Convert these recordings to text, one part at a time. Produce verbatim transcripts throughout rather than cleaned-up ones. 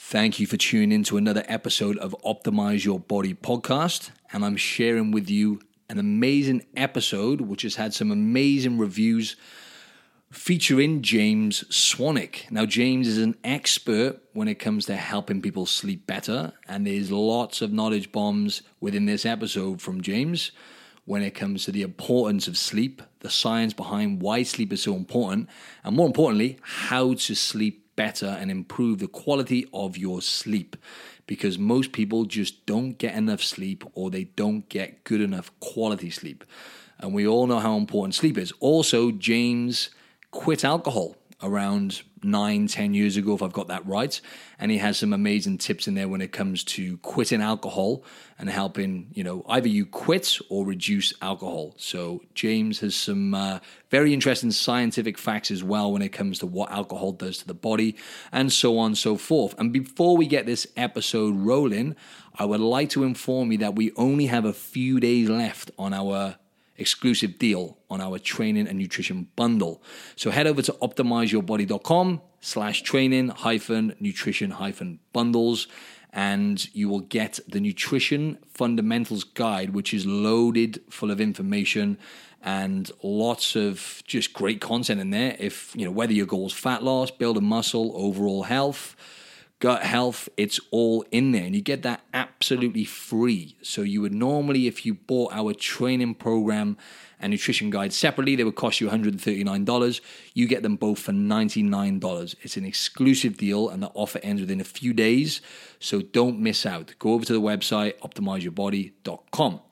Thank you for tuning in to another episode of Optimize Your Body podcast. And I'm sharing with you an amazing episode which has had some amazing reviews featuring James Swanwick. Now, James is an expert when it comes to helping people sleep better. And there's lots of knowledge bombs within this episode from James when it comes to the importance of sleep, the science behind why sleep is so important, and more importantly, how to sleep better and improve the quality of your sleep, because most people just don't get enough sleep or they don't get good enough quality sleep. And we all know how important sleep is. Also, James quit alcohol around nine, ten years ago, if I've got that right. And he has some amazing tips in there when it comes to quitting alcohol and helping, you know, either you quit or reduce alcohol. So James has some uh, very interesting scientific facts as well when it comes to what alcohol does to the body and so on and so forth. And before we get this episode rolling, I would like to inform you that we only have a few days left on our exclusive deal on our training and nutrition bundle. So head over to optimizeyourbody.com slash training hyphen nutrition hyphen bundles, and you will get the Nutrition Fundamentals Guide, which is loaded full of information and lots of just great content in there. If, you know, whether your goal is fat loss, building muscle, overall health, gut health, it's all in there. And you get that absolutely free. So you would normally, if you bought our training program and nutrition guide separately, they would cost you one hundred thirty-nine dollars. You get them both for ninety-nine dollars. It's an exclusive deal, and the offer ends within a few days. So don't miss out. Go over to the website, optimize your body dot com.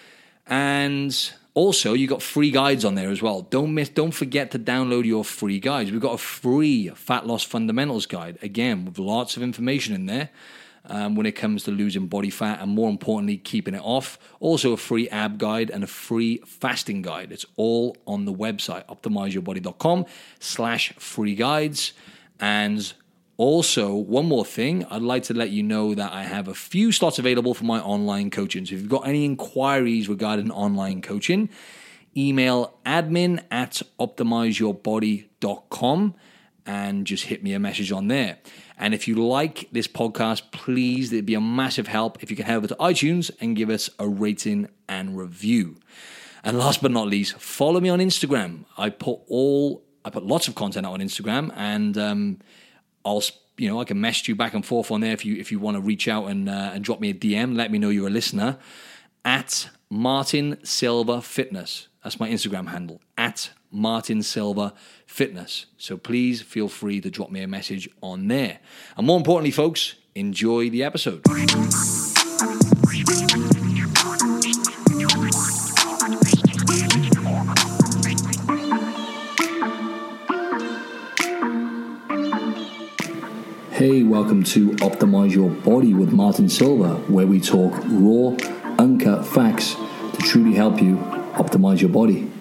And also, you got free guides on there as well. Don't miss. Don't forget to download your free guides. We've got a free Fat Loss Fundamentals guide, again, with lots of information in there um, when it comes to losing body fat and, more importantly, keeping it off. Also, a free ab guide and a free fasting guide. It's all on the website, optimizeyourbody.com slash free guides. And also, one more thing, I'd like to let you know that I have a few slots available for my online coaching. So if you've got any inquiries regarding online coaching, email admin at optimizeyourbody dot com and just hit me a message on there. And if you like this podcast, please, it'd be a massive help if you can head over to iTunes and give us a rating and review. And last but not least, follow me on Instagram. I put all, I put lots of content out on Instagram, and um, I'll, you know, I can message you back and forth on there if you if you want to reach out and uh, and drop me a D M. Let me know you're a listener at Martin Silva Fitness. That's my Instagram handle, at Martin Silva Fitness. So please feel free to drop me a message on there. And more importantly, folks, enjoy the episode. Hey, welcome to Optimize Your Body with Martin Silva, where we talk raw, uncut facts to truly help you optimize your body.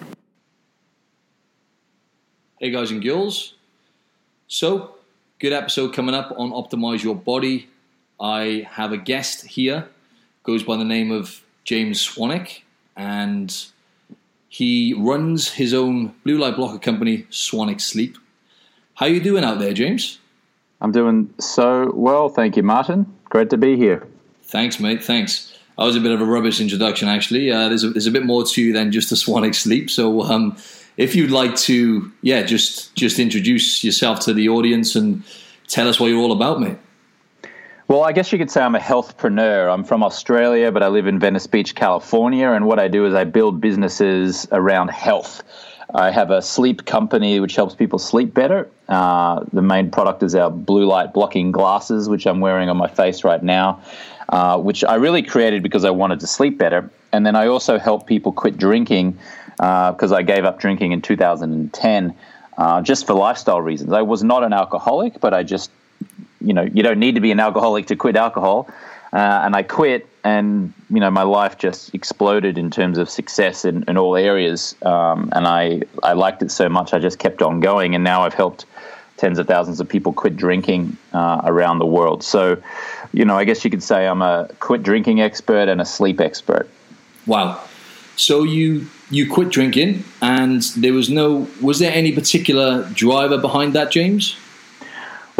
Hey guys and girls. So, good episode coming up on Optimize Your Body. I have a guest here, goes by the name of James Swanwick, and he runs his own blue light blocker company, Swanwick Sleep. How you doing out there, James? I'm doing so well, thank you, Martin. Great to be here. Thanks, mate. Thanks. That was a bit of a rubbish introduction, actually. Uh, there's, a, there's a bit more to you than just a Swanwick Sleep. So um, if you'd like to, yeah, just just introduce yourself to the audience and tell us what you're all about, mate. Well, I guess you could say I'm a healthpreneur. I'm from Australia, but I live in Venice Beach, California. And what I do is I build businesses around health. I have a sleep company which helps people sleep better. Uh, the main product is our blue light blocking glasses, which I'm wearing on my face right now, uh, which I really created because I wanted to sleep better. And then I also help people quit drinking because uh, I gave up drinking in two thousand ten uh, just for lifestyle reasons. I was not an alcoholic, but I just, you know, you don't need to be an alcoholic to quit alcohol. Uh, and I quit, and, you know, my life just exploded in terms of success in, in all areas. Um, and I, I liked it so much, I just kept on going. And now I've helped tens of thousands of people quit drinking uh, around the world. So, you know, I guess you could say I'm a quit drinking expert and a sleep expert. Wow. So you you quit drinking, and there was no, was there any particular driver behind that, James?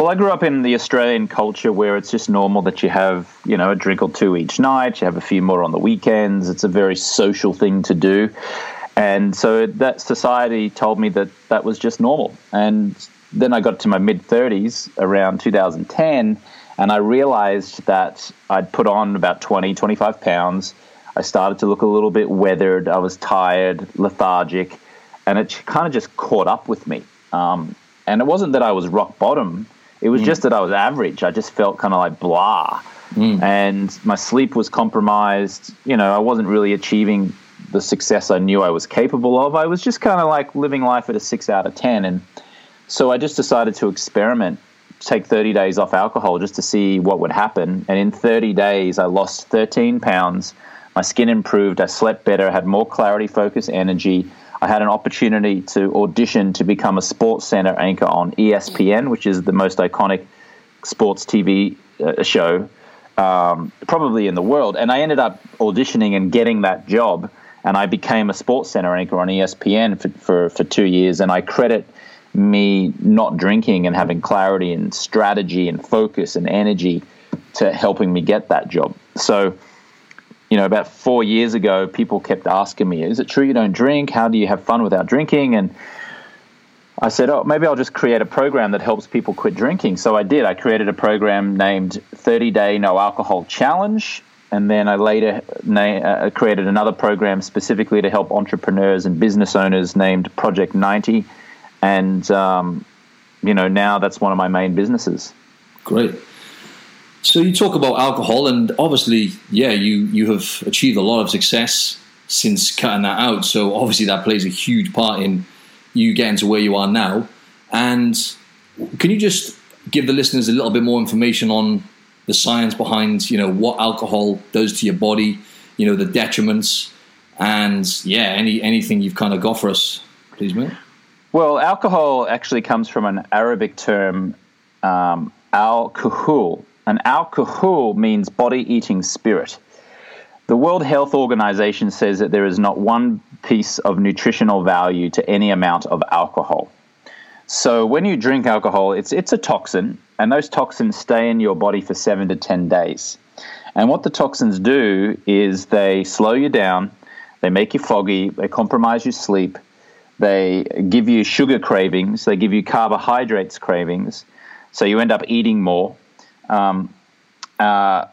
Well, I grew up in the Australian culture where it's just normal that you have, you know, a drink or two each night. You have a few more on the weekends. It's a very social thing to do. And so that society told me that that was just normal. And then I got to my mid-thirties around two thousand ten, and I realized that I'd put on about twenty, twenty-five pounds. I started to look a little bit weathered. I was tired, lethargic, and it kind of just caught up with me. Um, and it wasn't that I was rock bottom. It was mm. just that I was average. I just felt kind of like blah. Mm. And my sleep was compromised. You know, I wasn't really achieving the success I knew I was capable of. I was just kind of like living life at a six out of ten. And so I just decided to experiment, take thirty days off alcohol just to see what would happen. And in thirty days, I lost thirteen pounds. My skin improved. I slept better. I had more clarity, focus, energy. I had an opportunity to audition to become a Sports Center anchor on E S P N, which is the most iconic sports T V uh, show um, probably in the world. And I ended up auditioning and getting that job. And I became a Sports Center anchor on E S P N for, for, for two years. And I credit me not drinking and having clarity and strategy and focus and energy to helping me get that job. So, you know, about four years ago, people kept asking me, is it true you don't drink? How do you have fun without drinking? And I said, oh, maybe I'll just create a program that helps people quit drinking. So I did. I created a program named thirty-day No Alcohol Challenge. And then I later na- uh, created another program specifically to help entrepreneurs and business owners named Project ninety. And, um, you know, now that's one of my main businesses. Great. So you talk about alcohol, and obviously, yeah, you, you have achieved a lot of success since cutting that out. So obviously that plays a huge part in you getting to where you are now. And can you just give the listeners a little bit more information on the science behind, you know, what alcohol does to your body, you know, the detriments, and yeah, any anything you've kind of got for us, please, mate? Well, alcohol actually comes from an Arabic term, um, al-kuhul. And al-kuhul means body-eating spirit. The World Health Organization says that there is not one piece of nutritional value to any amount of alcohol. So when you drink alcohol, it's it's a toxin, and those toxins stay in your body for seven to ten days. And what the toxins do is they slow you down, they make you foggy, they compromise your sleep, they give you sugar cravings, they give you carbohydrates cravings, so you end up eating more. Um, uh,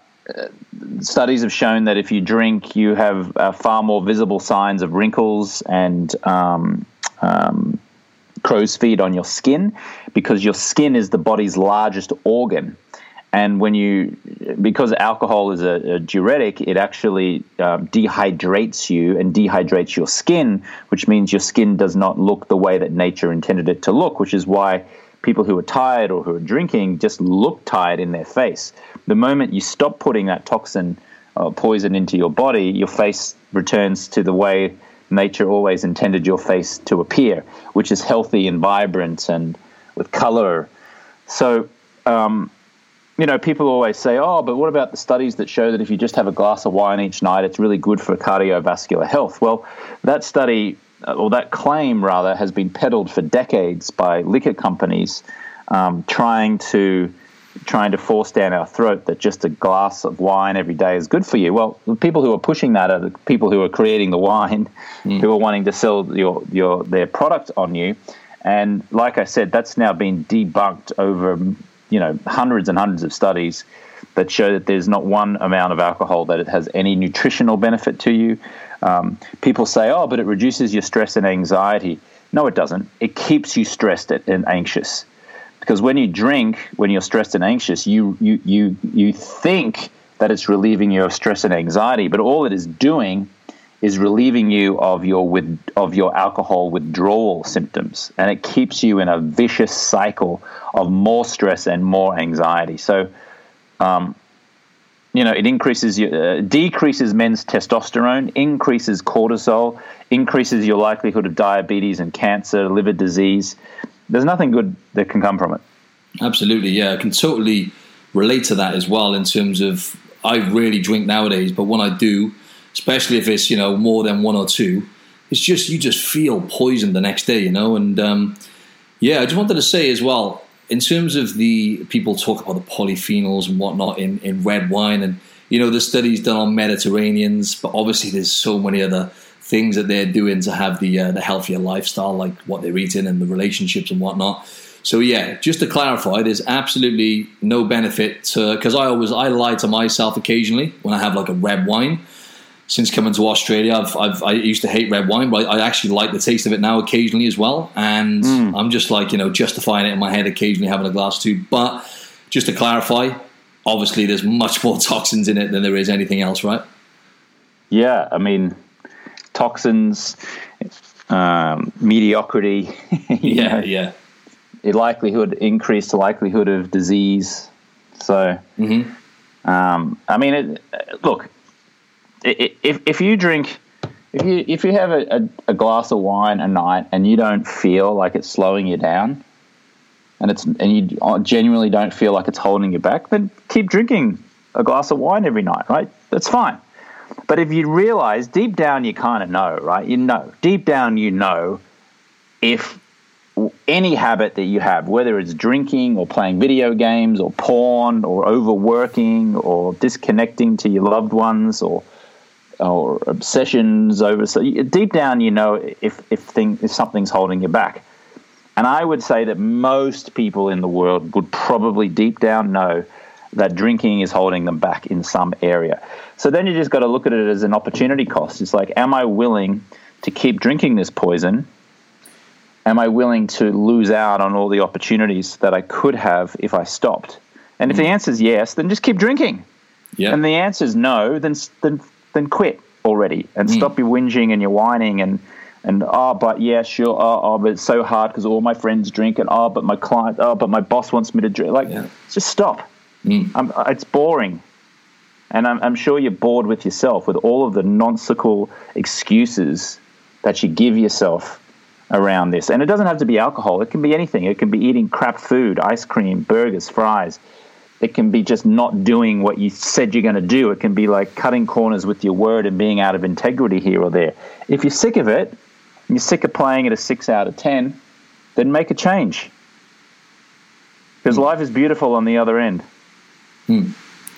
studies have shown that if you drink, you have uh, far more visible signs of wrinkles and um, um, crow's feet on your skin, because your skin is the body's largest organ. And when you, because alcohol is a, a diuretic, it actually um, dehydrates you and dehydrates your skin, which means your skin does not look the way that nature intended it to look, which is why people who are tired or who are drinking just look tired in their face. The moment you stop putting that toxin or poison into your body, your face returns to the way nature always intended your face to appear, which is healthy and vibrant and with color. So, um, you know, people always say, oh, but what about the studies that show that if you just have a glass of wine each night, it's really good for cardiovascular health? Well, that study, or that claim rather, has been peddled for decades by liquor companies, um, trying to trying to force down our throat that just a glass of wine every day is good for you. Well, the people who are pushing that are the people who are creating the wine, mm. who are wanting to sell your your their product on you. And like I said, that's now been debunked over, you know, hundreds and hundreds of studies that show that there's not one amount of alcohol that it has any nutritional benefit to you. Um, people say, oh, but it reduces your stress and anxiety. No, it doesn't. It keeps you stressed and anxious. Because when you drink, when you're stressed and anxious, you you you you think that it's relieving you of stress and anxiety, but all it is doing is relieving you of your with of your alcohol withdrawal symptoms, and it keeps you in a vicious cycle of more stress and more anxiety. So, um, you know, it increases your uh, decreases men's testosterone, increases cortisol, increases your likelihood of diabetes and cancer, liver disease. There's nothing good that can come from it. Absolutely, yeah. I can totally relate to that as well in terms of I rarely drink nowadays, but when I do, especially if it's, you know, more than one or two, it's just, you just feel poisoned the next day, you know. And um, yeah, I just wanted to say as well, in terms of the people talk about the polyphenols and whatnot in, in red wine, and you know the studies done on Mediterraneans, but obviously there's so many other things that they're doing to have the uh, the healthier lifestyle, like what they're eating and the relationships and whatnot. So yeah, just to clarify, there's absolutely no benefit to, because I always I lie to myself occasionally when I have like a red wine. Since coming to Australia, I've, I've I used to hate red wine, but I actually like the taste of it now occasionally as well. And mm. I'm just like, you know, justifying it in my head occasionally having a glass too. But just to clarify, obviously there's much more toxins in it than there is anything else, right? Yeah, I mean, toxins, um, mediocrity. yeah, know, yeah. The likelihood, increased likelihood of disease. So, mm-hmm. um, I mean, it, look. If if you drink, if you if you have a, a, a glass of wine a night and you don't feel like it's slowing you down, and it's and you genuinely don't feel like it's holding you back, then keep drinking a glass of wine every night, right? That's fine. But if you realize deep down you kind of know, right? You know, deep down you know if any habit that you have, whether it's drinking or playing video games or porn or overworking or disconnecting to your loved ones or or obsessions over, so deep down you know if if thing if something's holding you back. And I would say that most people in the world would probably deep down know that drinking is holding them back in some area. So then you just got to look at it as an opportunity cost. It's like, am I willing to keep drinking this poison? Am I willing to lose out on all the opportunities that I could have if I stopped? And if the answer is yes, then just keep drinking. Yeah. And the answer is no, then then then quit already and mm. stop your whinging and your whining and and oh, but yeah, sure, oh, oh but it's so hard because all my friends drink and oh, but my client, oh, but my boss wants me to drink. Like, yeah. just stop. Mm. I'm, it's boring, and I'm, I'm sure you're bored with yourself with all of the nonsensical excuses that you give yourself around this. And it doesn't have to be alcohol. It can be anything. It can be eating crap food, ice cream, burgers, fries. It can be just not doing what you said you're going to do. It can be like cutting corners with your word and being out of integrity here or there. If you're sick of it, and you're sick of playing at a six out of ten, then make a change. Because mm. life is beautiful on the other end. Mm.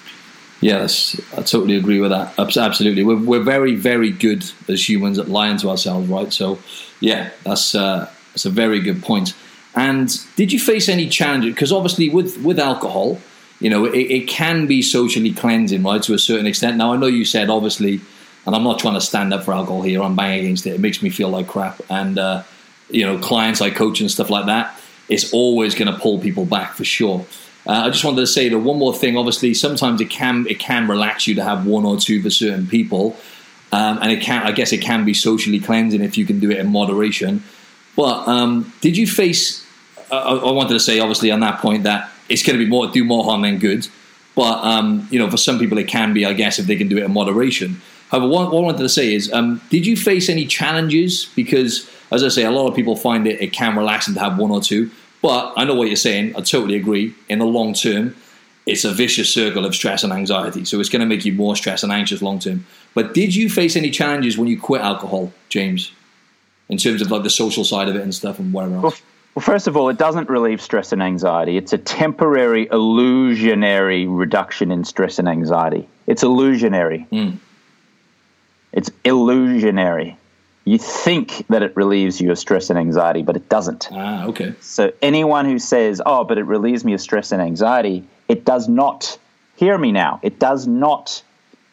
Yes, I totally agree with that. Absolutely. We're, we're very, very good as humans at lying to ourselves, right? So, yeah, that's, uh, that's a very good point. And did you face any challenges? Because obviously with, with alcohol, you know, it, it can be socially cleansing, right, to a certain extent. Now, I know you said, obviously, and I'm not trying to stand up for alcohol here, I'm banging against it. It makes me feel like crap. And, uh, you know, clients I coach and stuff like that, it's always going to pull people back for sure. Uh, I just wanted to say that one more thing. Obviously, sometimes it can it can relax you to have one or two for certain people. Um, and it can, I guess it can be socially cleansing if you can do it in moderation. But um, did you face, uh, I wanted to say, obviously, on that point, that it's going to be more do more harm than good. But, um, you know, for some people it can be, I guess, if they can do it in moderation. However, what, what I wanted to say is, um, did you face any challenges? Because, as I say, a lot of people find it, it can relax them to have one or two. But I know what you're saying. I totally agree. In the long term, it's a vicious circle of stress and anxiety. So it's going to make you more stressed and anxious long term. But did you face any challenges when you quit alcohol, James, in terms of like the social side of it and stuff and whatever else? Well, well first of all, it doesn't relieve stress and anxiety. It's a temporary, illusionary reduction in stress and anxiety. It's illusionary. Mm. It's illusionary. You think that it relieves you of stress and anxiety, but it doesn't. Ah, okay. So anyone who says, oh, but it relieves me of stress and anxiety, it does not. Hear me now. It does not.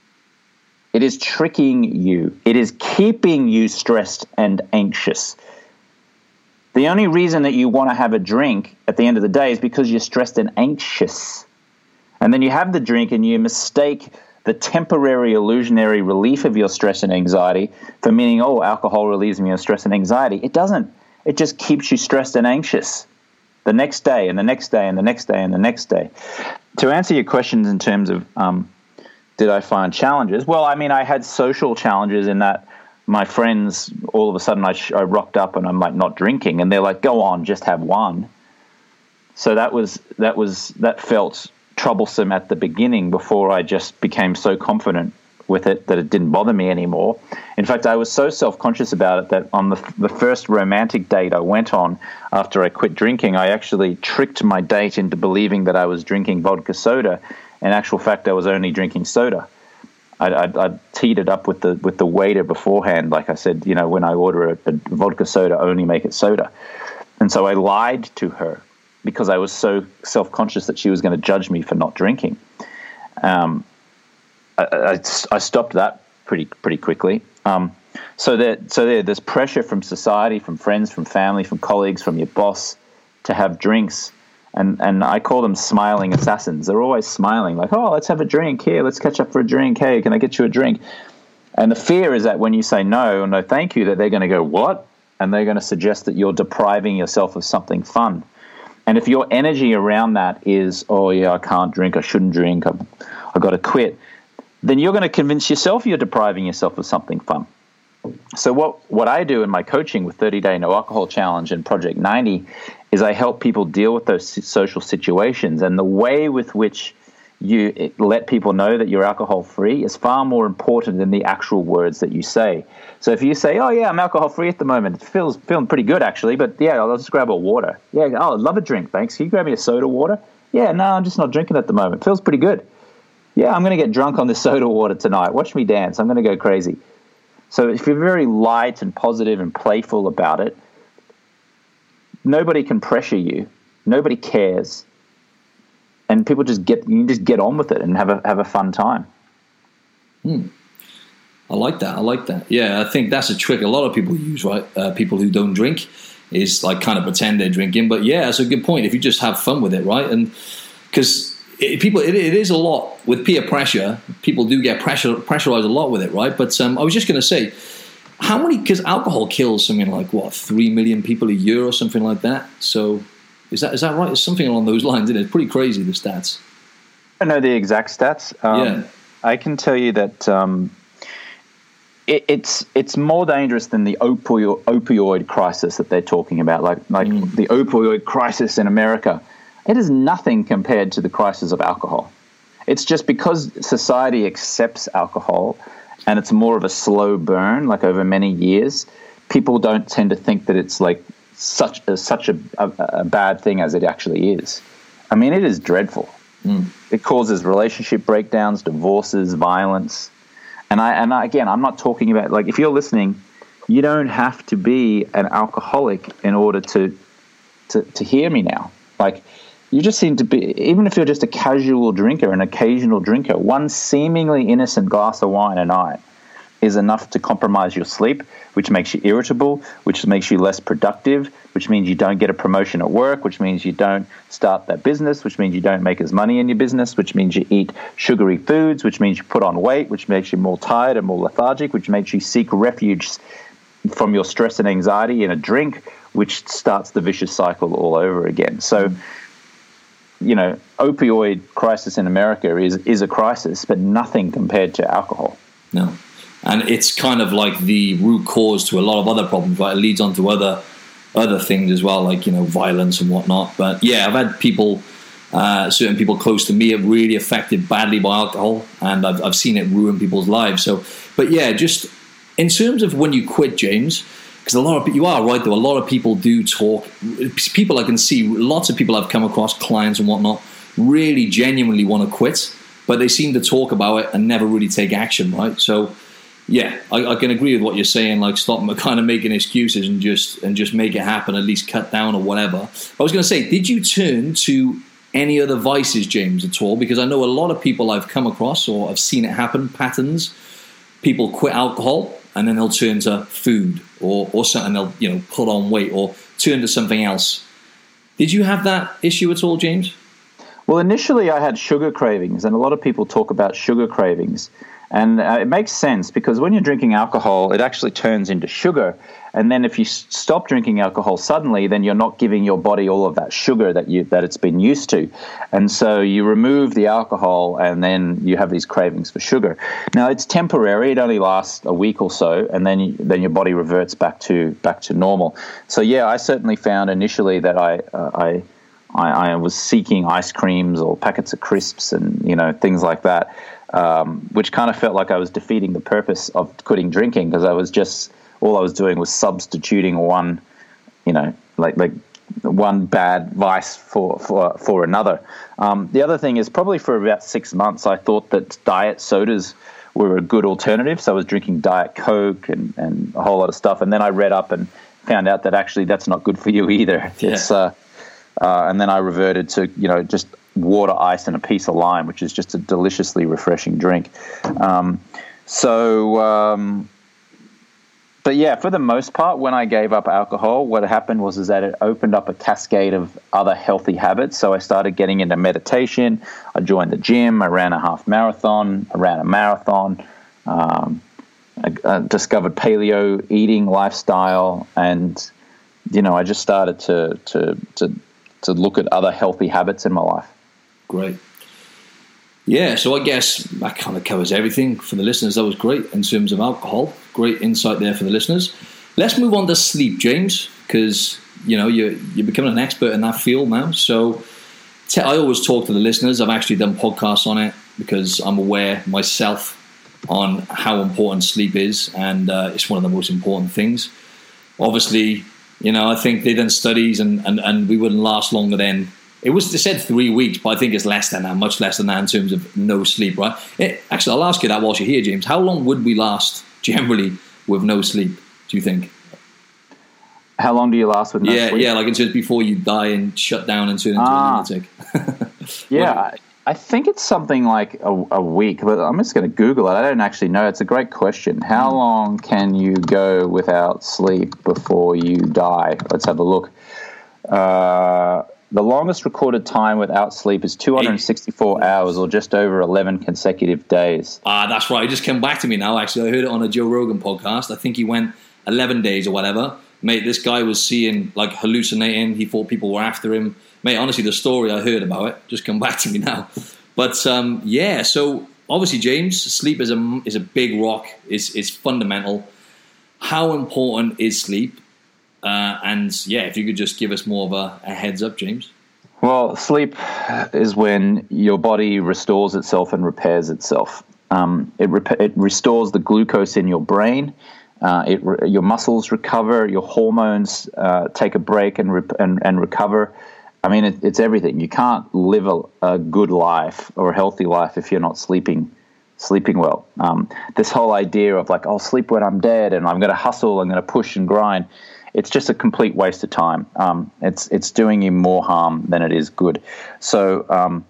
It is tricking you. It is keeping you stressed and anxious. The only reason that you want to have a drink at the end of the day is because you're stressed and anxious. And then you have the drink and you mistake the temporary illusionary relief of your stress and anxiety for meaning, oh, alcohol relieves me of stress and anxiety. It doesn't. It just keeps you stressed and anxious the next day and the next day and the next day and the next day. To answer your questions in terms of um, did I find challenges? Well, I mean, I had social challenges in that my friends, all of a sudden I, sh- I rocked up and I'm like not drinking and they're like, go on, just have one. So that was that was that felt troublesome at the beginning before I just became so confident with it that it didn't bother me anymore. In fact, I was so self-conscious about it that on the, the first romantic date I went on after I quit drinking, I actually tricked my date into believing that I was drinking vodka soda. In actual fact, I was only drinking soda. I, I, I teed it up with the with the waiter beforehand. Like I said, you know, when I order a, a vodka soda, only make it soda. And so I lied to her because I was so self-conscious that she was going to judge me for not drinking. Um, I, I, I stopped that pretty pretty quickly. Um, so that so there, there's pressure from society, from friends, from family, from colleagues, from your boss to have drinks. And and I call them smiling assassins. They're always smiling, like, oh, let's have a drink. Here, let's catch up for a drink. Hey, can I get you a drink? And the fear is that when you say no, or no thank you, that they're going to go, what? And they're going to suggest that you're depriving yourself of something fun. And if your energy around that is, oh, yeah, I can't drink, I shouldn't drink, I've, I've got to quit, then you're going to convince yourself you're depriving yourself of something fun. So what, what I do in my coaching with thirty-day No Alcohol Challenge and Project ninety is I help people deal with those social situations. And the way with which you let people know that you're alcohol-free is far more important than the actual words that you say. So if you say, oh, yeah, I'm alcohol-free at the moment, it feels feeling pretty good, actually, but, yeah, I'll just grab a water. Yeah, oh, I'd love a drink, thanks. Can you grab me a soda water? Yeah, no, I'm just not drinking at the moment. It feels pretty good. Yeah, I'm going to get drunk on this soda water tonight. Watch me dance. I'm going to go crazy. So if you're very light and positive and playful about it, nobody can pressure you. Nobody cares. And people just get, you just get on with it and have a have a fun time. Hmm. I like that. I like that. Yeah, I think that's a trick a lot of people use, right? Uh, people who don't drink is like kind of pretend they're drinking. But yeah, that's a good point. If you just have fun with it, right? And because it, people, it, it is a lot with peer pressure. People do get pressure pressurized a lot with it, right? But um, I was just going to say, how many? Because alcohol kills something like what three million people a year or something like that. So is that is that right? It's something along those lines. Isn't it? It's pretty crazy, the stats. I don't know the exact stats. Um, yeah, I can tell you that. Um, It, it's it's more dangerous than the opioid, opioid crisis that they're talking about, like like mm. the opioid crisis in America. It is nothing compared to the crisis of alcohol. It's just because society accepts alcohol and it's more of a slow burn, like over many years, people don't tend to think that it's like such a, such a, a, a bad thing as it actually is. I mean, it is dreadful. Mm. It causes relationship breakdowns, divorces, violence. And I and I, again, I'm not talking about, like, if you're listening, you don't have to be an alcoholic in order to, to to hear me now. Like, you just seem to be, even if you're just a casual drinker, an occasional drinker, one seemingly innocent glass of wine a night is enough to compromise your sleep, which makes you irritable, which makes you less productive, which means you don't get a promotion at work, which means you don't start that business, which means you don't make as money in your business, which means you eat sugary foods, which means you put on weight, which makes you more tired and more lethargic, which makes you seek refuge from your stress and anxiety in a drink, which starts the vicious cycle all over again. So, you know, opioid crisis in America is, is a crisis, but nothing compared to alcohol. No. And it's kind of like the root cause to a lot of other problems, right? It leads on to other other things as well, like, you know, violence and whatnot. But yeah, I've had people, uh, certain people close to me have really affected badly by alcohol, and I've, I've seen it ruin people's lives. So, but yeah, just in terms of when you quit, James, because a lot of you are right though, a lot of people do talk. People I can see, lots of people I've come across, clients and whatnot, really genuinely want to quit, but they seem to talk about it and never really take action, right? So. Yeah, I, I can agree with what you're saying. Like, stop kind of making excuses and just and just make it happen. At least cut down or whatever. I was going to say, did you turn to any other vices, James, at all? Because I know a lot of people I've come across or I've seen it happen. Patterns. People quit alcohol and then they'll turn to food or or something. They'll you know put on weight or turn to something else. Did you have that issue at all, James? Well, initially I had sugar cravings, and a lot of people talk about sugar cravings. And uh, it makes sense because when you're drinking alcohol, it actually turns into sugar. And then if you s- stop drinking alcohol suddenly, then you're not giving your body all of that sugar that you that it's been used to. And so you remove the alcohol and then you have these cravings for sugar. Now, it's temporary. It only lasts a week or so, and then you, then your body reverts back to back to normal. So, yeah, I certainly found initially that I uh, I I, I was seeking ice creams or packets of crisps and, you know, things like that, um, which kind of felt like I was defeating the purpose of quitting drinking, because I was just, all I was doing was substituting one, you know, like like one bad vice for for, for another. Um, the other thing is, probably for about six months, I thought that diet sodas were a good alternative. So I was drinking Diet Coke and, and a whole lot of stuff. And then I read up and found out that actually that's not good for you either. Yeah. It's uh, uh, and then I reverted to, you know, just water, ice, and a piece of lime, which is just a deliciously refreshing drink. Um, so, um, but yeah, for the most part, when I gave up alcohol, what happened was is that it opened up a cascade of other healthy habits. So I started getting into meditation. I joined the gym. I ran a half marathon. I ran a marathon. Um, I, I discovered paleo eating lifestyle, and you know, I just started to to to to look at other healthy habits in my life. Great. Yeah, so I guess that kind of covers everything for the listeners. That was great in terms of alcohol. Great insight there for the listeners. Let's move on to sleep, James, because you know you're you're becoming an expert in that field now. So t- I always talk to the listeners. I've actually done podcasts on it because I'm aware myself on how important sleep is, and uh, it's one of the most important things. Obviously, you know, I think they've done studies, and, and, and we wouldn't last longer than. It was, they said three weeks, but I think it's less than that, much less than that in terms of no sleep, right? It, actually, I'll ask you that whilst you're here, James. How long would we last generally with no sleep, do you think? How long do you last with no yeah, sleep? Yeah, like in terms before you die and shut down and turn into ah. a lunatic. yeah, I, I think it's something like a, a week, but I'm just going to Google it. I don't actually know. It's a great question. How mm. long can you go without sleep before you die? Let's have a look. Uh... The longest recorded time without sleep is two hundred sixty-four Eight. hours, or just over eleven consecutive days. Ah, that's right. It just came back to me now, actually. I heard it on a Joe Rogan podcast. I think he went eleven days or whatever. Mate, this guy was seeing, like, hallucinating. He thought people were after him. Mate, honestly, the story I heard about it just come back to me now. But, um, yeah, so obviously, James, sleep is a, is a big rock. It's, it's fundamental. How important is sleep? Uh, and yeah, if you could just give us more of a, a heads up, James. Well, sleep is when your body restores itself and repairs itself. Um, it, rep- it restores the glucose in your brain. Uh, it re- your muscles recover. Your hormones uh, take a break and, re- and and recover. I mean, it, it's everything. You can't live a, a good life or a healthy life if you're not sleeping sleeping well. Um, this whole idea of like, I'll sleep when I'm dead, and I'm going to hustle, I'm going to push and grind. It's just a complete waste of time. Um, it's it's doing you more harm than it is good. So um,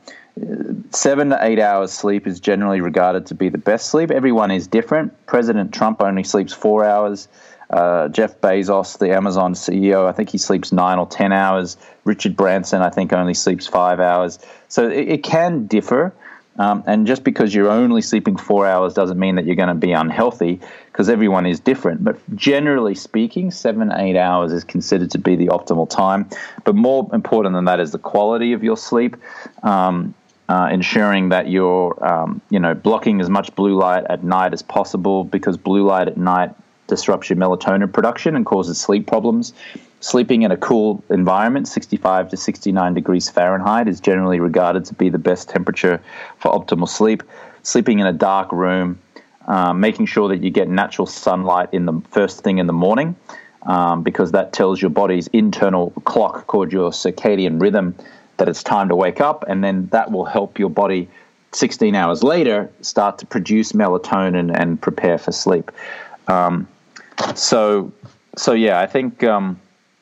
seven to eight hours sleep is generally regarded to be the best sleep. Everyone is different. President Trump only sleeps four hours. Uh, Jeff Bezos, the Amazon C E O, I think he sleeps nine or ten hours. Richard Branson, I think, only sleeps five hours. So it, it can differ. Um, and just because you're only sleeping four hours doesn't mean that you're going to be unhealthy, because everyone is different. But generally speaking, seven, eight hours is considered to be the optimal time. But more important than that is the quality of your sleep, um, uh, ensuring that you're, um, you know, blocking as much blue light at night as possible, because blue light at night disrupts your melatonin production and causes sleep problems. Sleeping in a cool environment, sixty-five to sixty-nine degrees Fahrenheit, is generally regarded to be the best temperature for optimal sleep. Sleeping in a dark room, um, making sure that you get natural sunlight in the first thing in the morning, um, because that tells your body's internal clock, called your circadian rhythm, that it's time to wake up, and then that will help your body sixteen hours later start to produce melatonin and prepare for sleep. Um, so, so yeah, I think... Um,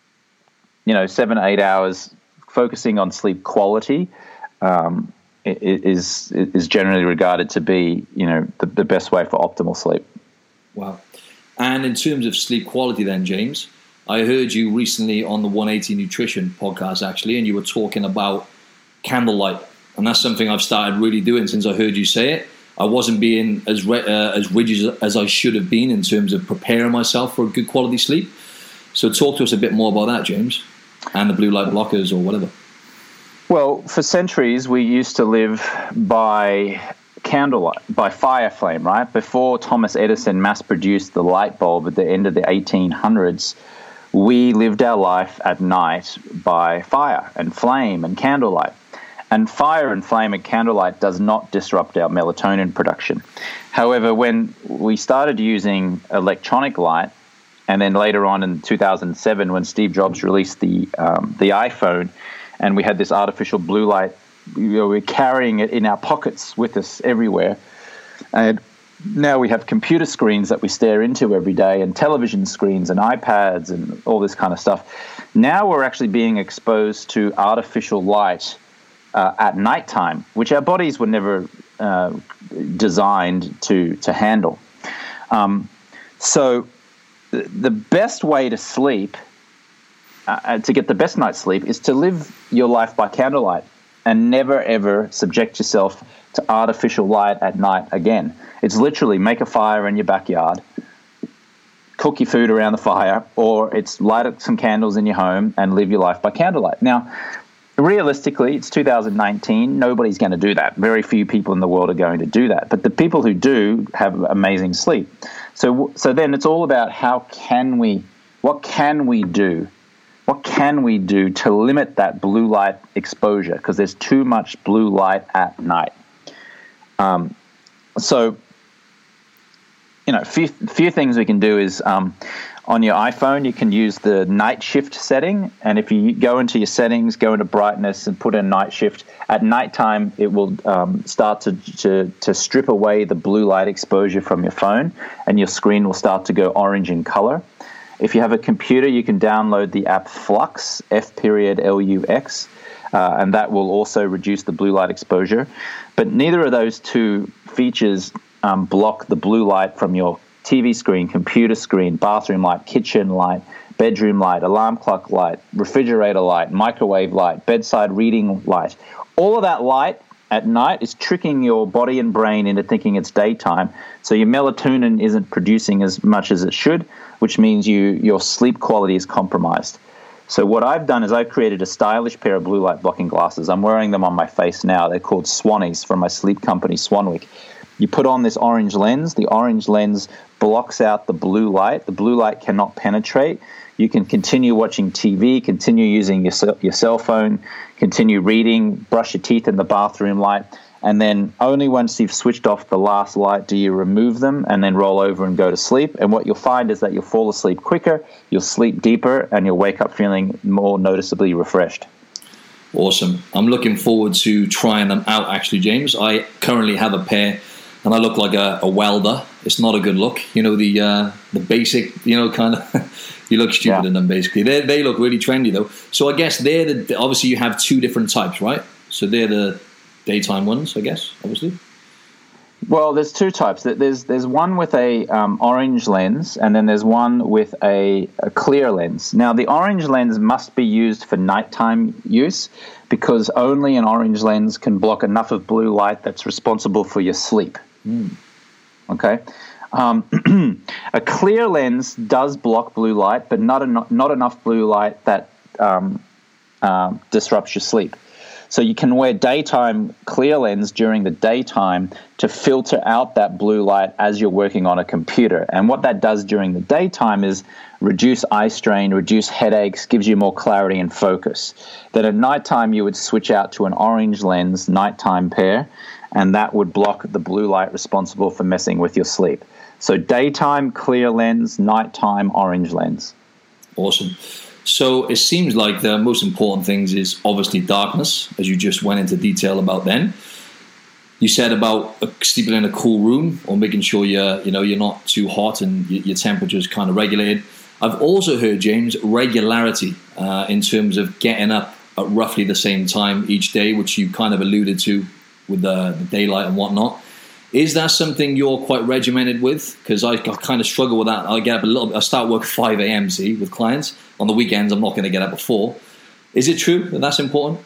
You know, seven, eight hours, focusing on sleep quality um, is is generally regarded to be, you know, the, the best way for optimal sleep. Wow. And in terms of sleep quality then, James, I heard you recently on the one eighty Nutrition podcast, actually, and you were talking about candlelight. And that's something I've started really doing since I heard you say it. I wasn't being as re- uh, as rigid as I should have been in terms of preparing myself for a good quality sleep. So talk to us a bit more about that, James. And the blue light blockers or whatever. Well, for centuries, we used to live by candlelight, by fire flame, right? Before Thomas Edison mass-produced the light bulb at the end of the eighteen hundreds, we lived our life at night by fire and flame and candlelight. And fire and flame and candlelight does not disrupt our melatonin production. However, when we started using electronic light, and then later on in two thousand seven, when Steve Jobs released the um, the iPhone, and we had this artificial blue light, you know, we're carrying it in our pockets with us everywhere. And now we have computer screens that we stare into every day, and television screens and iPads and all this kind of stuff. Now we're actually being exposed to artificial light uh, at nighttime, which our bodies were never uh, designed to to handle. Um, so th- the best way to sleep, uh, to get the best night's sleep, is to live your life by candlelight and never, ever subject yourself to artificial light at night again. It's literally make a fire in your backyard, cook your food around the fire, or it's light up some candles in your home and live your life by candlelight. Now, realistically, it's two thousand nineteen. Nobody's going to do that. Very few people in the world are going to do that. But the people who do have amazing sleep. So, so then it's all about how can we, what can we do? What can we do to limit that blue light exposure? Because there's too much blue light at night. Um, so, you know, a few, few things we can do is um, on your iPhone, you can use the night shift setting. And if you go into your settings, go into brightness and put in night shift, at nighttime, it will um, start to, to, to strip away the blue light exposure from your phone, and your screen will start to go orange in color. If you have a computer, you can download the app Flux, F period L U X, uh, and that will also reduce the blue light exposure. But neither of those two features um, block the blue light from your T V screen, computer screen, bathroom light, kitchen light, bedroom light, alarm clock light, refrigerator light, microwave light, bedside reading light. All of that light at night is tricking your body and brain into thinking it's daytime. So your melatonin isn't producing as much as it should, which means you your sleep quality is compromised. So what I've done is I've created a stylish pair of blue light blocking glasses. I'm wearing them on my face now. They're called Swannies from my sleep company, Swanwick. You put on this orange lens. The orange lens blocks out the blue light. The blue light cannot penetrate. You can continue watching T V, continue using your, your cell phone, continue reading, brush your teeth in the bathroom light, and then only once you've switched off the last light do you remove them and then roll over and go to sleep. And what you'll find is that you'll fall asleep quicker, you'll sleep deeper, and you'll wake up feeling more noticeably refreshed. Awesome. I'm looking forward to trying them out, actually, James. I currently have a pair, and I look like a, a welder. It's not a good look. You know, the uh, the basic, you know, kind of... You look stupid yeah. in them, basically. They they look really trendy, though. So I guess they're the... Obviously, you have two different types, right? So they're the daytime ones, I guess, obviously. Well, there's two types. There's there's one with a um, orange lens, and then there's one with a, a clear lens. Now, the orange lens must be used for nighttime use because only an orange lens can block enough of blue light that's responsible for your sleep. Mm. Okay? Um, a clear lens does block blue light, but not en- not enough blue light that um, uh, disrupts your sleep. So you can wear daytime clear lens during the daytime to filter out that blue light as you're working on a computer. And what that does during the daytime is reduce eye strain, reduce headaches, gives you more clarity and focus. Then at nighttime, you would switch out to an orange lens nighttime pair, and that would block the blue light responsible for messing with your sleep. So daytime clear lens, nighttime orange lens. Awesome. So it seems like the most important things is obviously darkness, as you just went into detail about then. You said about sleeping in a cool room or making sure you're, you know, you're not too hot and your temperature is kind of regulated. I've also heard, James, regularity uh, in terms of getting up at roughly the same time each day, which you kind of alluded to with the, the daylight and whatnot. Is that something you're quite regimented with? Because I, I kind of struggle with that. I get up a little bit. I start work at five a.m., see, with clients. On the weekends, I'm not going to get up at four. Is it true that that's important?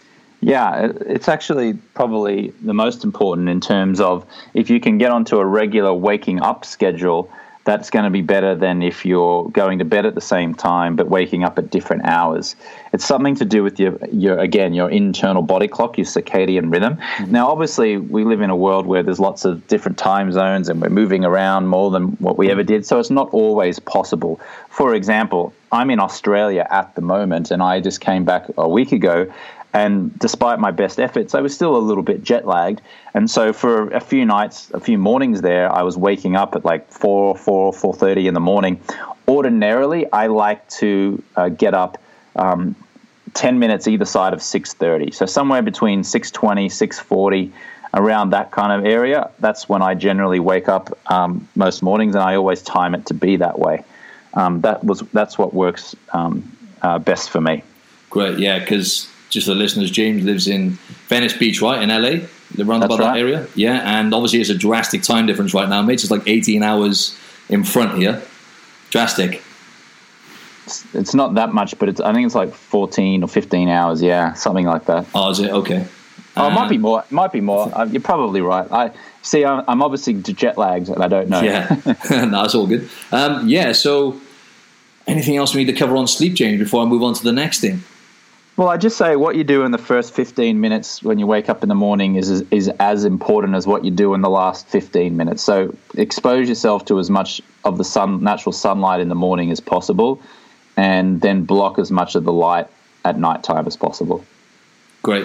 Yeah, it's actually probably the most important in terms of if you can get onto a regular waking up schedule, that's going to be better than if you're going to bed at the same time but waking up at different hours. It's something to do with your, your again, your internal body clock, your circadian rhythm. Mm-hmm. Now, obviously, we live in a world where there's lots of different time zones and we're moving around more than what we ever did, so it's not always possible. For example, I'm in Australia at the moment, and I just came back a week ago. And despite my best efforts, I was still a little bit jet lagged. And so for a few nights, a few mornings there, I was waking up at like four, four, four thirty in the morning. Ordinarily, I like to uh, get up um, ten minutes either side of six thirty. So somewhere between six twenty, six forty, around that kind of area. That's when I generally wake up um, most mornings, and I always time it to be that way. Um, that was that's what works um, uh, best for me. Great, yeah, because just for the listeners, James lives in Venice Beach, right, in L A, around about right. that area. Yeah, and obviously it's a drastic time difference right now, mate. It's like eighteen hours in front here. Drastic. It's, it's not that much, but it's, I think it's like fourteen or fifteen hours, yeah, something like that. Oh, is it? Okay. Oh, it uh, might be more. It might be more. Uh, you're probably right. I see. I'm, I'm obviously jet lagged, and I don't know. Yeah, no, it's all good. Um, yeah. So, anything else we need to cover on sleep, James, before I move on to the next thing? Well, I just say what you do in the first fifteen minutes when you wake up in the morning is, is is as important as what you do in the last fifteen minutes. So expose yourself to as much of the sun, natural sunlight in the morning as possible, and then block as much of the light at nighttime as possible. Great.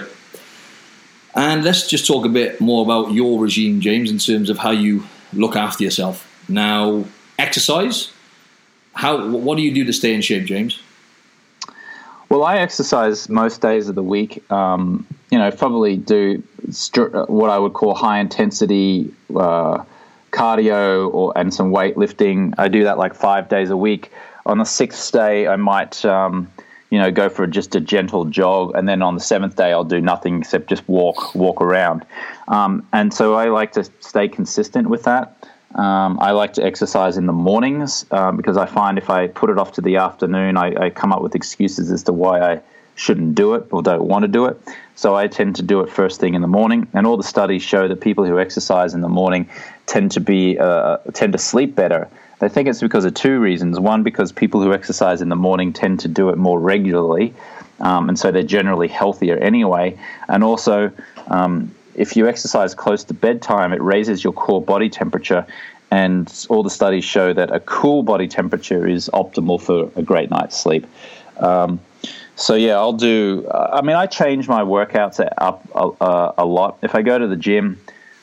And let's just talk a bit more about your regime, James, in terms of how you look after yourself. Now, exercise. How? What do you do to stay in shape, James? Well, I exercise most days of the week. Um, you know, probably do st- what I would call high intensity uh, cardio or and some weightlifting. I do that like five days a week. On the sixth day, I might, um, you know, go for just a gentle jog, and then on the seventh day, I'll do nothing except just walk, walk around. Um, and so I like to stay consistent with that. Um, I like to exercise in the mornings uh, because I find if I put it off to the afternoon, I, I come up with excuses as to why I shouldn't do it or don't want to do it. So I tend to do it first thing in the morning. And all the studies show that people who exercise in the morning tend to be uh, tend to sleep better. I think it's because of two reasons. One, because people who exercise in the morning tend to do it more regularly, um, and so they're generally healthier anyway. And also, um, if you exercise close to bedtime, it raises your core body temperature, and all the studies show that a cool body temperature is optimal for a great night's sleep. Um, so yeah, I'll do. Uh, I mean, I change my workouts up a, a lot. If I go to the gym,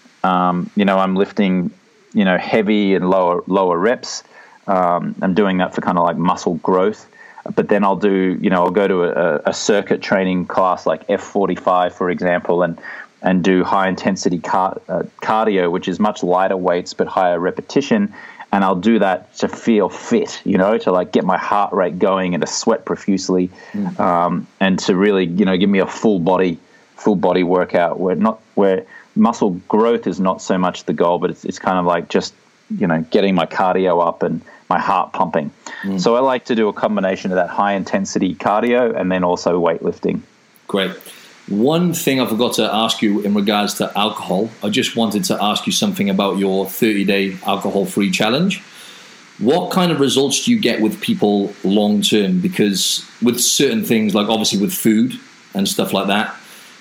um, you know, I'm lifting, you know, heavy and lower lower reps. Um, I'm doing that for kind of like muscle growth. But then I'll do, you know, I'll go to a, a circuit training class like F forty-five, for example, and and do high-intensity car, uh, cardio, which is much lighter weights but higher repetition, and I'll do that to feel fit, you know, to like get my heart rate going and to sweat profusely, mm. um, and to really, you know, give me a full body, full body workout where not where muscle growth is not so much the goal, but it's it's kind of like just, you know, getting my cardio up and my heart pumping. Mm. So I like to do a combination of that high-intensity cardio and then also weightlifting. Great. One thing I forgot to ask you in regards to alcohol, I just wanted to ask you something about your thirty-day alcohol-free challenge. What kind of results do you get with people long-term? Because with certain things, like obviously with food and stuff like that,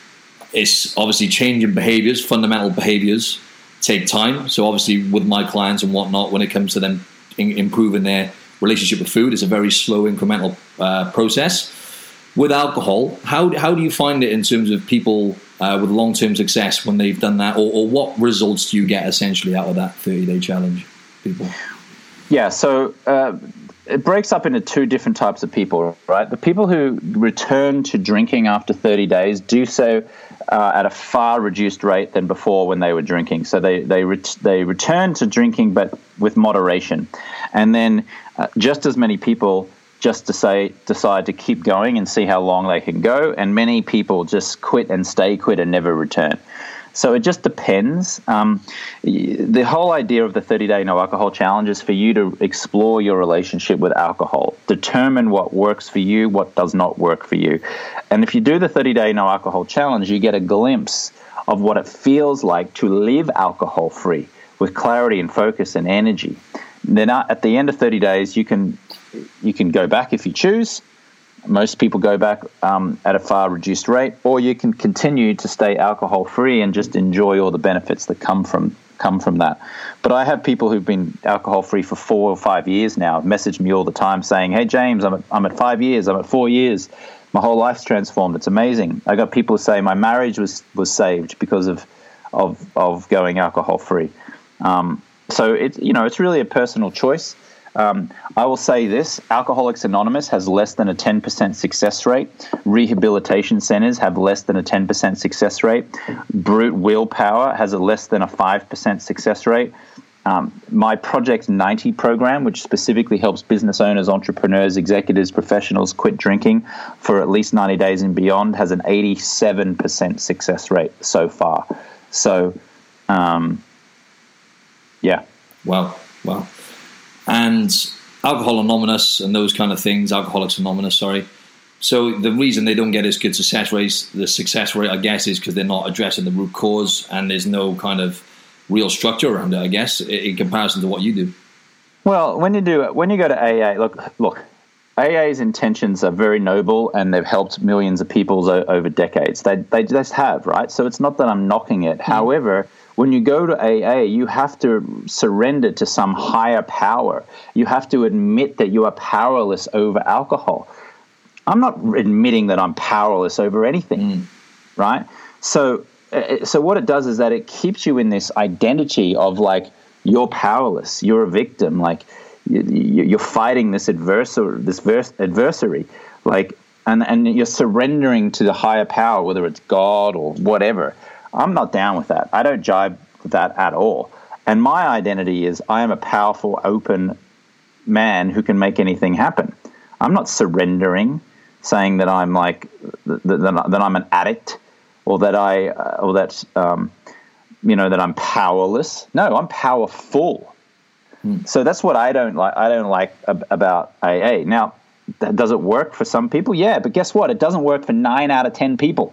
it's obviously changing behaviors, fundamental behaviors take time. So obviously with my clients and whatnot, when it comes to them in- improving their relationship with food, it's a very slow, incremental uh, process. With alcohol, how how do you find it in terms of people uh, with long-term success when they've done that, or, or what results do you get essentially out of that thirty-day challenge, people? Yeah, so uh, it breaks up into two different types of people, right? The people who return to drinking after thirty days do so uh, at a far reduced rate than before when they were drinking. So they they ret- they return to drinking, but with moderation, and then uh, just as many people just to say, decide to keep going and see how long they can go. And many people just quit and stay quit and never return. So it just depends. Um, the whole idea of the thirty-day no alcohol challenge is for you to explore your relationship with alcohol, determine what works for you, what does not work for you. And if you do the thirty-day no alcohol challenge, you get a glimpse of what it feels like to live alcohol-free with clarity and focus and energy. Then at the end of thirty days, you can you can go back if you choose. Most people go back um, at a far reduced rate, or you can continue to stay alcohol free and just enjoy all the benefits that come from come from that. But I have people who've been alcohol-free for four or five years now, message me all the time saying, hey, James, I'm at, I'm at five years, I'm at four years. My whole life's transformed. It's amazing. I got people who say my marriage was, was saved because of, of, of going alcohol-free. Um, so, it, you know, it's really a personal choice. Um, I will say this, Alcoholics Anonymous has less than a ten percent success rate. Rehabilitation centers have less than a ten percent success rate. Brute Willpower has a less than a five percent success rate. Um, my Project ninety program, which specifically helps business owners, entrepreneurs, executives, professionals quit drinking for at least ninety days and beyond, has an eighty-seven percent success rate so far. So, um, yeah. Wow, wow. And Alcohol Anonymous and those kind of things, Alcoholics Anonymous, sorry. So the reason they don't get as good success rates, the success rate, I guess, is because they're not addressing the root cause and there's no kind of real structure around it, I guess, in comparison to what you do. Well, when you do when you go to A A, look, look, A A's intentions are very noble and they've helped millions of people o- over decades. They they just have, right? So it's not that I'm knocking it. Mm. However, when you go to A A, you have to surrender to some higher power. You have to admit that you are powerless over alcohol. I'm not admitting that I'm powerless over anything, mm. right? So, so what it does is that it keeps you in this identity of like you're powerless, you're a victim, like you, you're fighting this adversary, this adversary, like, and and you're surrendering to the higher power, whether it's God or whatever. I'm not down with that. I don't jive with that at all. And my identity is I am a powerful, open man who can make anything happen. I'm not surrendering, saying that I'm like that, that I'm an addict or that I or that um, you know that I'm powerless. No, I'm powerful. Hmm. So that's what I don't like. I don't like ab- about A A. Now, does it work for some people? Yeah, but guess what? It doesn't work for nine out of ten people.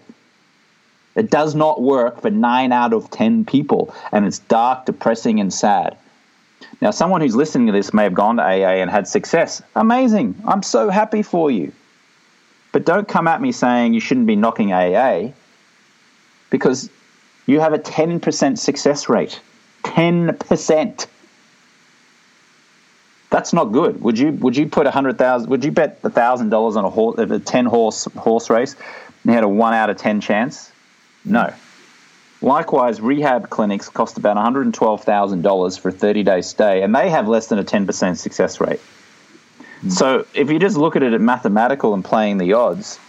It does not work for nine out of ten people, and it's dark, depressing, and sad. Now, someone who's listening to this may have gone to A A and had success. Amazing. I'm so happy for you. But don't come at me saying you shouldn't be knocking A A because you have a ten percent success rate. ten percent. That's not good. Would you would you put a hundred thousand? Would you bet a thousand dollars on a horse, a ten horse horse race, and you had a one out of ten chance? No. Likewise, rehab clinics cost about one hundred twelve thousand dollars for a thirty-day stay, and they have less than a ten percent success rate. Mm. So if you just look at it at mathematical and playing the odds,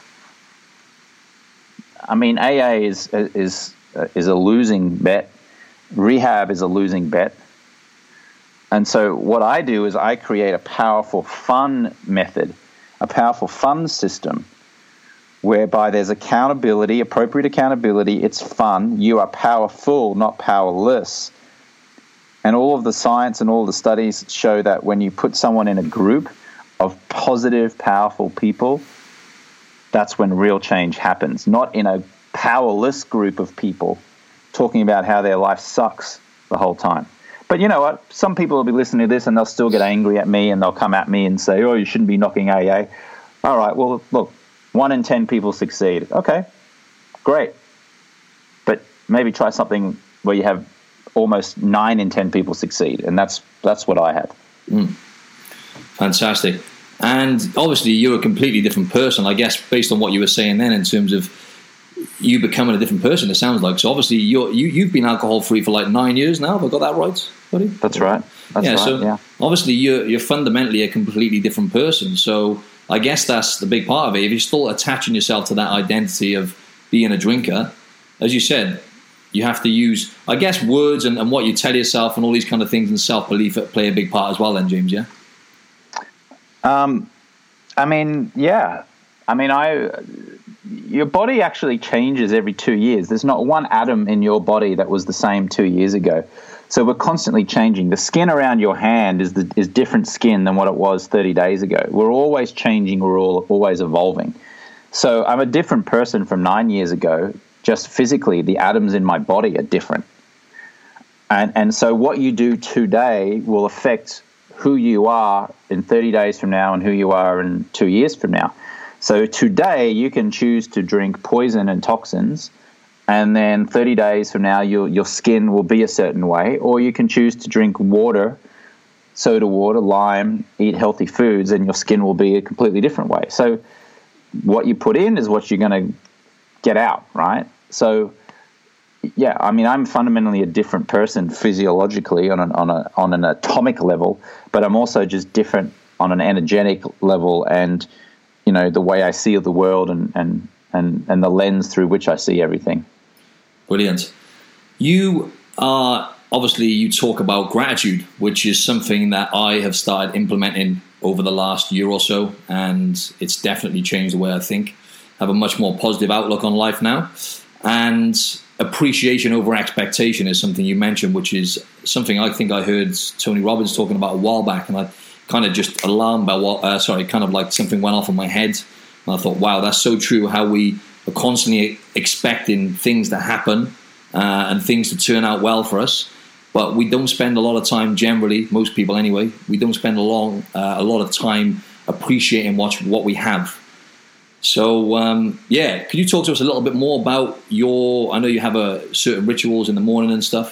I mean, A A is is is a losing bet. Rehab is a losing bet. And so what I do is I create a powerful fun method, a powerful fun system, whereby there's accountability, appropriate accountability, it's fun, you are powerful, not powerless. And all of the science and all the studies show that when you put someone in a group of positive, powerful people, that's when real change happens, not in a powerless group of people talking about how their life sucks the whole time. But you know what? Some people will be listening to this and they'll still get angry at me and they'll come at me and say, oh, you shouldn't be knocking A A. All right, well, look, one in ten people succeed. Okay, great. But maybe try something where you have almost nine in ten people succeed, and that's that's what I had. Mm. Fantastic. And obviously you're a completely different person, I guess, based on what you were saying then in terms of you becoming a different person, it sounds like. So obviously you're, you, you've been alcohol-free for like nine years now. Have I got that right, buddy? That's right. That's yeah, right, so yeah. Obviously you're, you're fundamentally a completely different person. So I guess that's the big part of it. If you're still attaching yourself to that identity of being a drinker, as you said, you have to use, I guess, words and, and what you tell yourself and all these kind of things and self-belief play a big part as well then, James, yeah? Um, I mean, yeah. I mean, I... Your body actually changes every two years. There's not one atom in your body that was the same two years ago. So we're constantly changing. The skin around your hand is the, is different skin than what it was thirty days ago. We're always changing. We're all, always evolving. So I'm a different person from nine years ago. Just physically, the atoms in my body are different. And, and so what you do today will affect who you are in thirty days from now and who you are in two years from now. So today you can choose to drink poison and toxins and then thirty days from now, your your skin will be a certain way, or you can choose to drink water, soda water, lime, eat healthy foods, and your skin will be a completely different way. So what you put in is what you're going to get out, right? So yeah, I mean, I'm fundamentally a different person physiologically on an on a on an atomic level, but I'm also just different on an energetic level, and you know, the way I see the world, and and and, and the lens through which I see everything. Brilliant. You are obviously, you talk about gratitude, which is something that I have started implementing over the last year or so, and it's definitely changed the way I think. I have a much more positive outlook on life now, and appreciation over expectation is something you mentioned, which is something I think I heard Tony Robbins talking about a while back, and I kind of just alarmed by what, uh, sorry, kind of like something went off in my head, and I thought, wow, that's so true, how we are constantly expecting things to happen uh, and things to turn out well for us, but we don't spend a lot of time, generally, most people anyway, we don't spend a, long, uh, a lot of time appreciating what, what we have. So, um, yeah, could you talk to us a little bit more about your, I know you have a certain rituals in the morning and stuff.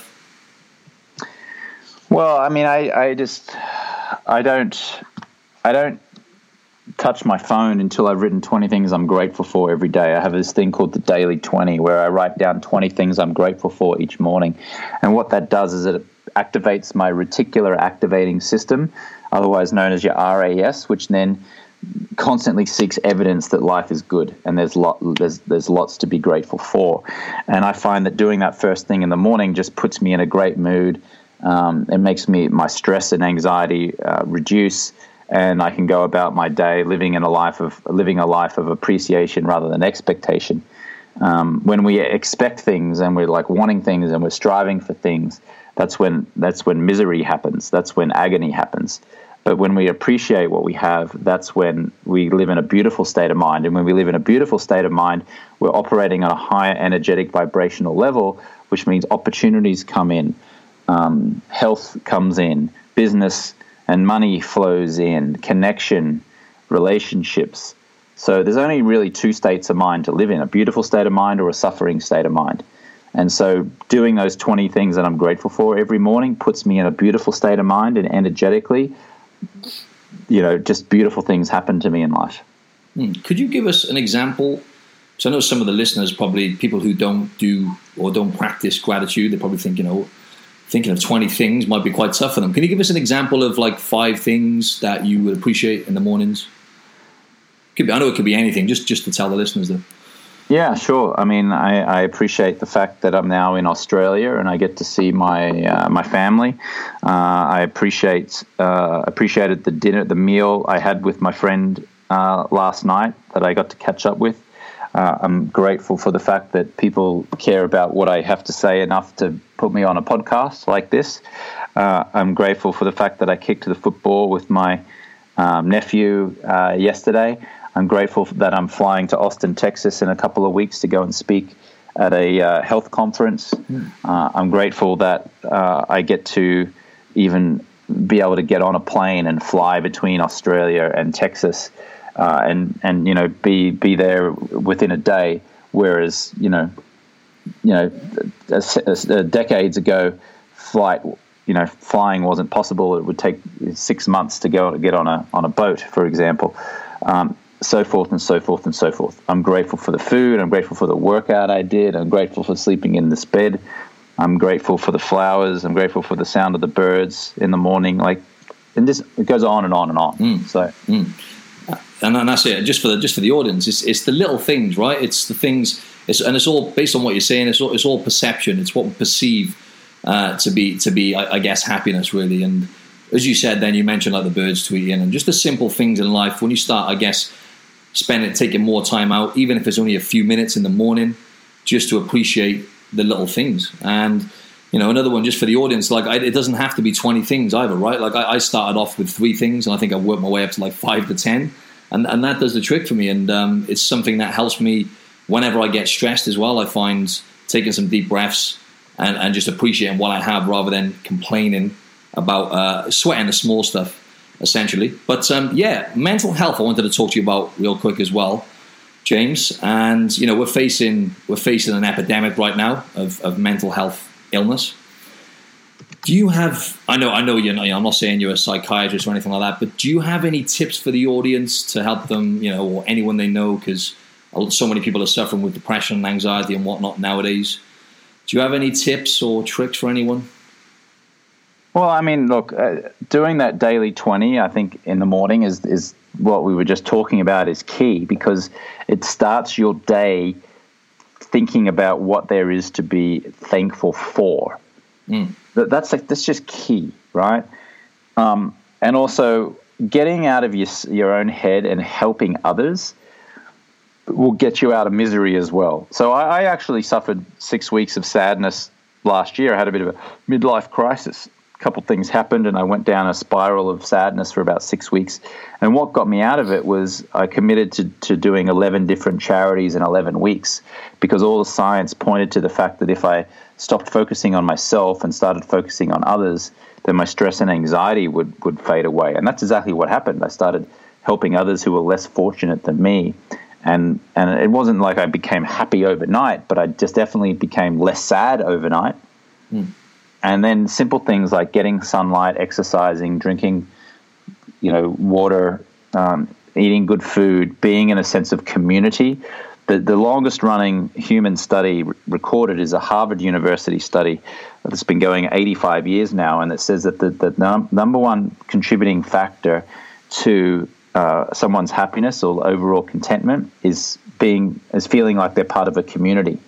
Well, I mean, I, I just, I don't, I don't touch my phone until I've written twenty things I'm grateful for every day. I have this thing called the Daily twenty, where I write down twenty things I'm grateful for each morning. And what that does is it activates my reticular activating system, otherwise known as your R A S, which then constantly seeks evidence that life is good, and there's lot there's there's lots to be grateful for. And I find that doing that first thing in the morning just puts me in a great mood. Um, it makes me my stress and anxiety uh, reduce, and I can go about my day living in a life of living a life of appreciation rather than expectation. Um, when we expect things and we're like wanting things and we're striving for things, that's when that's when misery happens. That's when agony happens. But when we appreciate what we have, that's when we live in a beautiful state of mind. And when we live in a beautiful state of mind, we're operating on a higher energetic vibrational level, which means opportunities come in, um, health comes in, business and money flows in, connection, relationships. So there's only really two states of mind to live in, a beautiful state of mind or a suffering state of mind. And so doing those twenty things that I'm grateful for every morning puts me in a beautiful state of mind, and energetically, you know, just beautiful things happen to me in life. Mm. Could you give us an example? So I know some of the listeners, probably people who don't do or don't practice gratitude, they probably think, you know, thinking of twenty things might be quite tough for them. Can you give us an example of like five things that you would appreciate in the mornings? Could be, I know it could be anything, just, just to tell the listeners that. Yeah, sure. I mean, I, I appreciate the fact that I'm now in Australia and I get to see my uh, my family. Uh, I appreciate uh, appreciated the dinner, the meal I had with my friend uh, last night that I got to catch up with. Uh, I'm grateful for the fact that people care about what I have to say enough to put me on a podcast like this. Uh, I'm grateful for the fact that I kicked the football with my um, nephew uh, yesterday. I'm grateful that I'm flying to Austin, Texas in a couple of weeks to go and speak at a uh, health conference. Mm. Uh, I'm grateful that uh, I get to even be able to get on a plane and fly between Australia and Texas, uh, and and you know be be there within a day. Whereas you know you know a, a, a decades ago, flight you know flying wasn't possible. It would take six months to go get on a on a boat, for example. Um, so forth and so forth and so forth. I'm grateful for the food. I'm grateful for the workout I did. I'm grateful for sleeping in this bed. I'm grateful for the flowers. I'm grateful for the sound of the birds in the morning. Like, and this it goes on and on and on. Mm. So, mm. and, and that's it. Just for the just for the audience, it's it's the little things, right? It's the things. It's and it's all based on what you're saying. It's all it's all perception. It's what we perceive uh, to be to be, I, I guess, happiness really. And as you said, then you mentioned like the birds tweeting and just the simple things in life. When you start, I guess, spending taking more time out, even if it's only a few minutes in the morning, just to appreciate the little things. And you know, another one just for the audience, like I, it doesn't have to be twenty things either, right? Like I, I started off with three things, and I think I've worked my way up to like five to ten, and and that does the trick for me. And um, it's something that helps me whenever I get stressed as well. I find taking some deep breaths and, and just appreciating what I have rather than complaining about uh, sweating the small stuff, essentially. But um, yeah, mental health I wanted to talk to you about real quick as well. James, and you know we're facing we're facing an epidemic right now of, of mental health illness. Do you have? I know, I know you're not. I'm not saying you're a psychiatrist or anything like that, but do you have any tips for the audience to help them, you know, or anyone they know? Because so many people are suffering with depression and anxiety and whatnot nowadays. Do you have any tips or tricks for anyone? Well, I mean, look, uh, doing that daily twenty, I think, in the morning is is what we were just talking about is key, because it starts your day thinking about what there is to be thankful for. Mm. That's like, that's just key, right? Um, and also getting out of your your own head and helping others will get you out of misery as well. So I, I actually suffered six weeks of sadness last year. I had a bit of a midlife crisis. A couple of things happened, and I went down a spiral of sadness for about six weeks. And what got me out of it was I committed to, to doing eleven different charities in eleven weeks, because all the science pointed to the fact that if I stopped focusing on myself and started focusing on others, then my stress and anxiety would, would fade away. And that's exactly what happened. I started helping others who were less fortunate than me. And and it wasn't like I became happy overnight, but I just definitely became less sad overnight. Mm. And then simple things like getting sunlight, exercising, drinking, you know, water, um, eating good food, being in a sense of community. The, the longest running human study r- recorded is a Harvard University study that's been going eighty-five years now, and it says that the, the num- number one contributing factor to uh, someone's happiness or overall contentment is being is feeling like they're part of a community.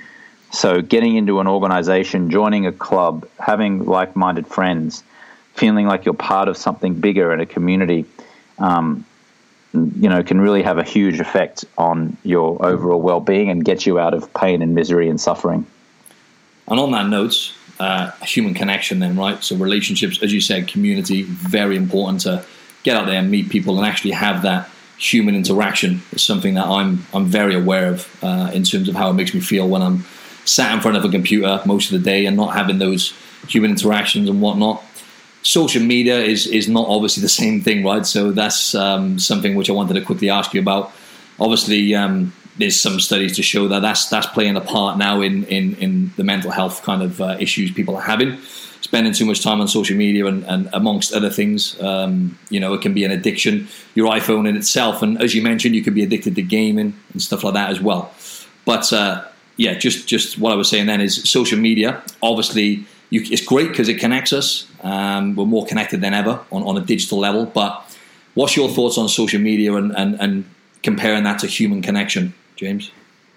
So getting into an organization, joining a club, having like-minded friends, feeling like you're part of something bigger in a community, um, you know, can really have a huge effect on your overall well-being and get you out of pain and misery and suffering. And on that note, uh, human connection then, right? So relationships, as you said, community, very important to get out there and meet people and actually have that human interaction. It's something that I'm I'm very aware of uh, in terms of how it makes me feel when I'm sat in front of a computer most of the day and not having those human interactions and whatnot. Social media is is not obviously the same thing, right? So that's um, something which I wanted to quickly ask you about. Obviously, um, there's some studies to show that that's that's playing a part now in in, in the mental health kind of uh, issues people are having. Spending too much time on social media and, and amongst other things, um, you know, it can be an addiction. Your iPhone in itself, and as you mentioned, you could be addicted to gaming and stuff like that as well. But uh, yeah, just just what I was saying then is social media. Obviously, you, it's great because it connects us. Um, we're more connected than ever on, on a digital level. But what's your thoughts on social media and, and, and comparing that to human connection, James?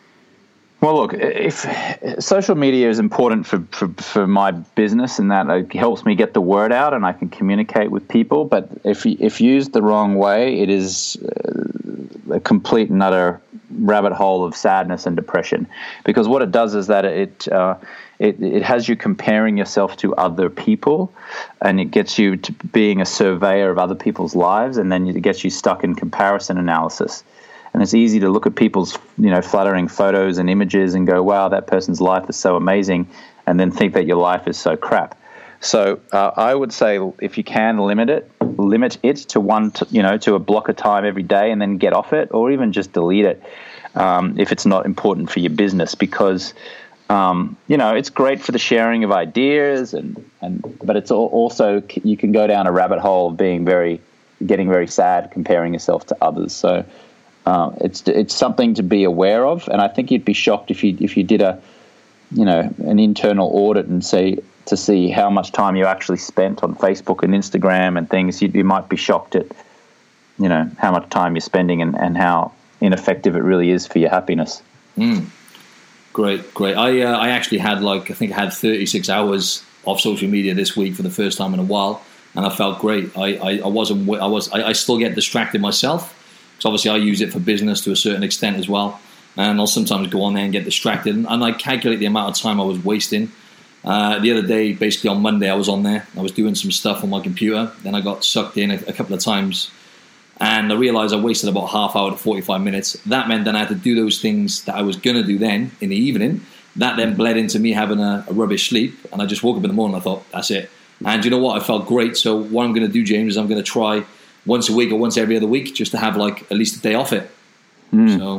Well, look, if social media is important for, for, for my business in that it helps me get the word out and I can communicate with people. But if if used the wrong way, it is a complete and utter rabbit hole of sadness and depression. Because what it does is that it uh, it, it has you comparing yourself to other people, and it gets you to being a surveyor of other people's lives, and then it gets you stuck in comparison analysis. And it's easy to look at people's, you know, flattering photos and images and go, wow, that person's life is so amazing, and then think that your life is so crap. So uh, I would say if you can limit it, limit it to one, to, you know, to a block of time every day and then get off it, or even just delete it um, if it's not important for your business, because, um, you know, it's great for the sharing of ideas, and, and but it's also, you can go down a rabbit hole of being very, getting very sad, comparing yourself to others. So Uh, it's it's something to be aware of, and I think you'd be shocked if you if you did a, you know, an internal audit and see to see how much time you actually spent on Facebook and Instagram and things. You, you might be shocked at, you know, how much time you're spending and, and how ineffective it really is for your happiness. Mm. Great, great. I uh, I actually had like I think I had thirty-six hours of social media this week for the first time in a while, and I felt great. I I, I wasn't I was I, I still get distracted myself. So obviously I use it for business to a certain extent as well. And I'll sometimes go on there and get distracted. And, and I calculate the amount of time I was wasting. Uh, the other day, basically on Monday, I was on there. I was doing some stuff on my computer. Then I got sucked in a, a couple of times. And I realized I wasted about half hour to forty-five minutes. That meant then I had to do those things that I was going to do then in the evening. That then bled into me having a, a rubbish sleep. And I just woke up in the morning and I thought, that's it. And you know what? I felt great. So what I'm going to do, James, is I'm going to try once a week or once every other week, just to have like at least a day off it. Mm. So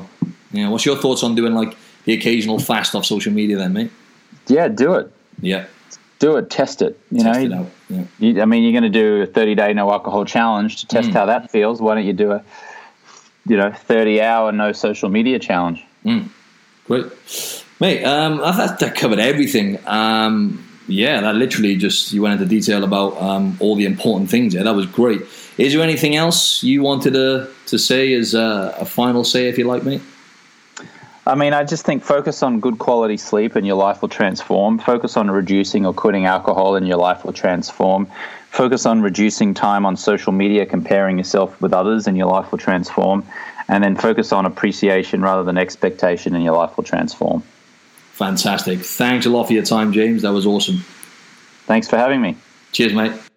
Yeah. What's your thoughts on doing like the occasional fast off social media then, mate? Yeah, do it. Yeah. Do it. Test it. You Test know, it out. Yeah. You, I mean, you're going to do a thirty-day no alcohol challenge to test mm. how that feels. Why don't you do a, you know, thirty-hour no social media challenge? Mm. Great. Mate, um, I thought that covered everything. Um, yeah, that literally just, you went into detail about um, all the important things there. That was great. Is there anything else you wanted to, to say as a, a final say, if you like, mate? I mean, I just think focus on good quality sleep and your life will transform. Focus on reducing or quitting alcohol and your life will transform. Focus on reducing time on social media, comparing yourself with others, and your life will transform. And then focus on appreciation rather than expectation, and your life will transform. Fantastic. Thanks a lot for your time, James. That was awesome. Thanks for having me. Cheers, mate.